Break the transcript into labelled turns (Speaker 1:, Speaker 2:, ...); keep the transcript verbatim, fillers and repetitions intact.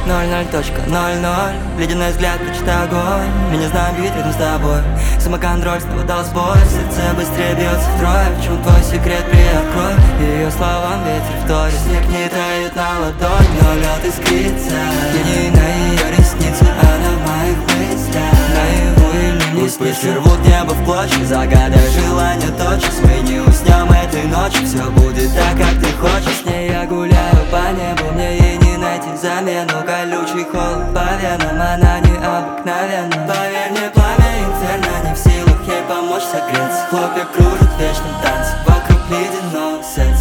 Speaker 1: ноль ноль точка ноль ноль. Ледяной взгляд, прочитай огонь. Мы не знаем бить рядом с тобой. Самоконтроль снова дал сбой. Сердце быстрее бьется втрое. В чем твой секрет, приоткрой. Ее словам ветер вторит. Снег не тает на ладонь, но лед искрится. Тени на ее ресницы, она в моих мыслях. Наяву или не вспышки рвут небо в клочья. Загадай желание тотчас. Мы не уснем этой ночью. Все будет так, как ты хочешь. С ней я гуляю по небу. Мне ей не найти замену. Колючий холод по венам, она необыкновенна. Поверь мне, пламя инферно не в силах ей помочь согреться. Хлопья кружат в вечном танце вокруг ледяного сердца.